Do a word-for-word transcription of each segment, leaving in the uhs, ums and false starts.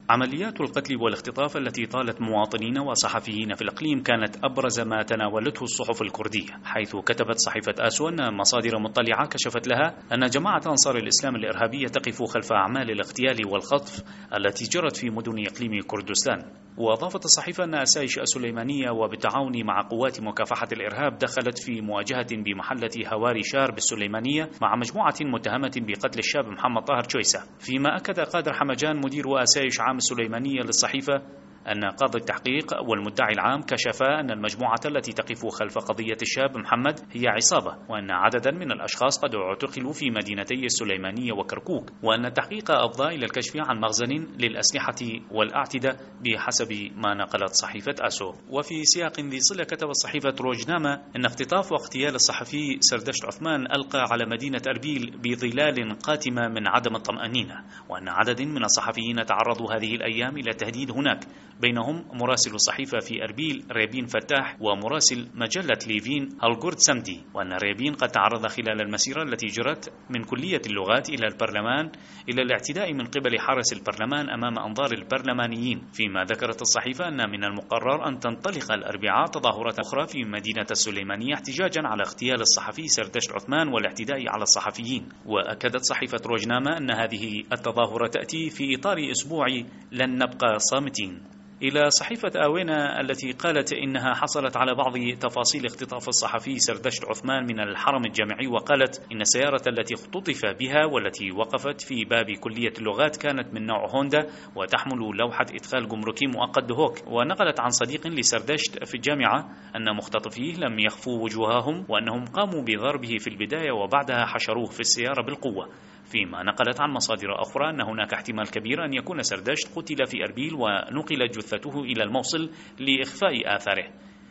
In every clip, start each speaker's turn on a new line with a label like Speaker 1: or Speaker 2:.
Speaker 1: عمليات القتل والاختطاف التي طالت مواطنين وصحفيين في الإقليم كانت أبرز ما تناولته الصحف الكردية، حيث كتبت صحيفة آسو أن مصادر مطلعة كشفت لها أن جماعة أنصار الإسلام الإرهابية تقف خلف أعمال الاغتيال والخطف التي جرت في مدن إقليم كردستان. وأضافت الصحيفة أن أسايش السليمانية وبالتعاون مع قوات مكافحة الإرهاب دخلت في مواجهة بمحلة هواري شار بالسليمانية مع مجموعة متهمة بقتل الشاب محمد طاهر شويسة. فيما أكد قادر حمجان مدير أسايش عام السليمانية للصحيفة أن قاضي التحقيق والمدعي العام كشفا أن المجموعة التي تقف خلف قضية الشاب محمد هي عصابة، وأن عددا من الأشخاص قد اعتقلوا في مدينتي السليمانية وكركوك، وأن التحقيق أفضى إلى الكشف عن مخزن للأسلحة والأعتدة بحسب ما نقلت صحيفة آسو. وفي سياق ذي صلة كتبت صحيفة روجنامة أن اختطاف واغتيال الصحفي سردشت عثمان ألقى على مدينة أربيل بظلال قاتمة من عدم الطمأنينة، وأن عدد من الصحفيين تعرضوا هذه الأيام إلى تهديد هناك، بينهم مراسل الصحيفة في أربيل ريبين فتاح ومراسل مجلة ليفين هالجورد سمدي. وأن ريبين قد تعرض خلال المسيرة التي جرت من كلية اللغات إلى البرلمان إلى الاعتداء من قبل حارس البرلمان أمام أنظار البرلمانيين. فيما ذكرت الصحيفة أن من المقرر أن تنطلق الأربعاء تظاهرات أخرى في مدينة السليمانية احتجاجا على اغتيال الصحفي سردشت عثمان والاعتداء على الصحفيين. وأكدت صحيفة روجنامة أن هذه التظاهرة تأتي في إطار أسبوع لن نبقى صامتين. إلى صحيفة آوينا التي قالت إنها حصلت على بعض تفاصيل اختطاف الصحفي سردشت عثمان من الحرم الجامعي، وقالت إن السيارة التي اختطف بها والتي وقفت في باب كلية اللغات كانت من نوع هوندا وتحمل لوحة إدخال جمركي مؤقت دهوك. ونقلت عن صديق لسردشت في الجامعة أن مختطفيه لم يخفوا وجوههم وأنهم قاموا بضربه في البداية وبعدها حشروه في السيارة بالقوة. فيما نقلت عن مصادر أخرى أن هناك احتمال كبير أن يكون سردشت قتل في أربيل ونقلت جثته إلى الموصل لإخفاء آثاره.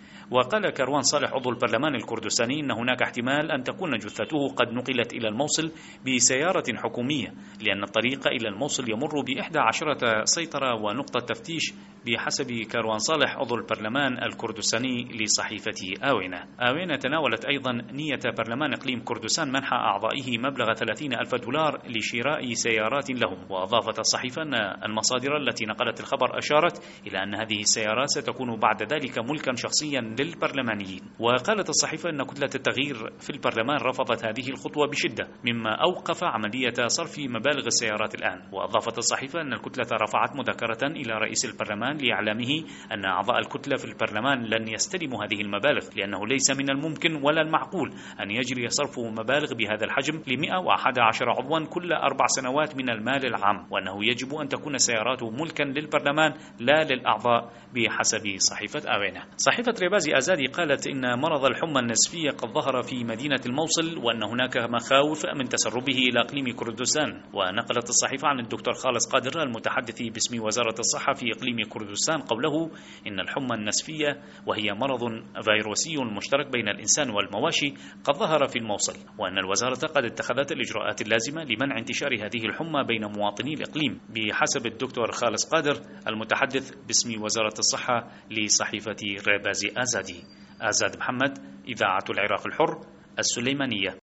Speaker 1: وقال كروان صالح عضو البرلمان الكردستاني إن هناك احتمال أن تكون جثته قد نقلت إلى الموصل بسيارة حكومية، لأن الطريق إلى الموصل يمر بإحدى عشرة سيطرة ونقطة تفتيش بحسب كروان صالح عضو البرلمان الكردستاني لصحيفة آوينا. آوينا تناولت أيضا نية برلمان إقليم كردستان منح أعضائه مبلغ ثلاثين ألف دولار لشراء سيارات لهم. وأضافت الصحيفة أن المصادر التي نقلت الخبر أشارت إلى أن هذه السيارات ستكون بعد ذلك ملكا شخصيا للبرلمانيين. وقالت الصحيفة أن كتلة التغيير في البرلمان رفضت هذه الخطوة بشدة، مما أوقف عملية صرف مبالغ السيارات الآن. وأضافت الصحيفة أن الكتلة رفعت مذكرة إلى رئيس البرلمان لإعلامه أن أعضاء الكتلة في البرلمان لن يستلموا هذه المبالغ، لأنه ليس من الممكن ولا المعقول أن يجري صرف مبالغ بهذا الحجم ل مئة وأحد عشر عضوا كل أربع سنوات من المال العام، وأنه يجب أن تكون السيارات ملكا للبرلمان لا للأعضاء بحسب صحيفة آوينا. صحيفة ريبازي آزادي قالت إن مرض الحمى النسفية قد ظهر في مدينة الموصل، وأن هناك مخاوف من تسربه إلى إقليم كردستان. ونقلت الصحيفة عن الدكتور خالص قادر المتحدث باسم وزارة الصحة في إقليم كردستان قوله إن الحمى النسفية وهي مرض فيروسي مشترك بين الإنسان والمواشي قد ظهر في الموصل، وأن الوزارة قد اتخذت الإجراءات اللازمة لمنع انتشار هذه الحمى بين مواطني الإقليم بحسب الدكتور خالص قادر المتحدث باسم وزارة الصحة لصحيفة ريبازي آزادي. آزاد محمد، إذاعة العراق الحر، السليمانية.